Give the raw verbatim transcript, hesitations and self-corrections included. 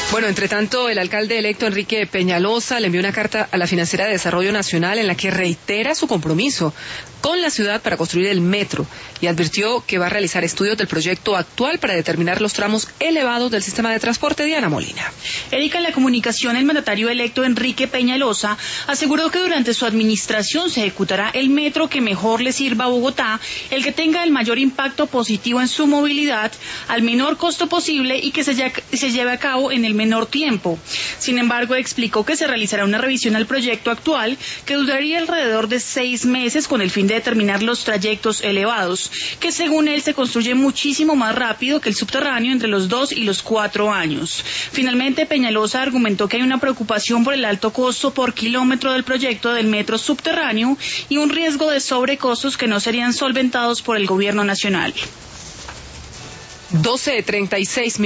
Bueno, entre tanto, el alcalde electo Enrique Peñalosa le envió una carta a la Financiera de Desarrollo Nacional en la que reitera su compromiso con la ciudad para construir el metro y advirtió que va a realizar estudios del proyecto actual para determinar los tramos elevados del sistema de transporte. Diana Molina. Erika, en la comunicación, el mandatario electo Enrique Peñalosa aseguró que durante su administración se ejecutará el metro que mejor le sirva a Bogotá, el que tenga el mayor impacto positivo en su movilidad, al menor costo posible y que se, se lleve a cabo en el menor tiempo. Sin embargo, explicó que se realizará una revisión al proyecto actual que duraría alrededor de seis meses con el fin de determinar los trayectos elevados, que según él se construye muchísimo más rápido que el subterráneo entre los dos y los cuatro años. Finalmente, Peñalosa argumentó que hay una preocupación por el alto costo por kilómetro del proyecto del metro subterráneo y un riesgo de sobrecostos que no serían solventados por el gobierno nacional. doce treinta y seis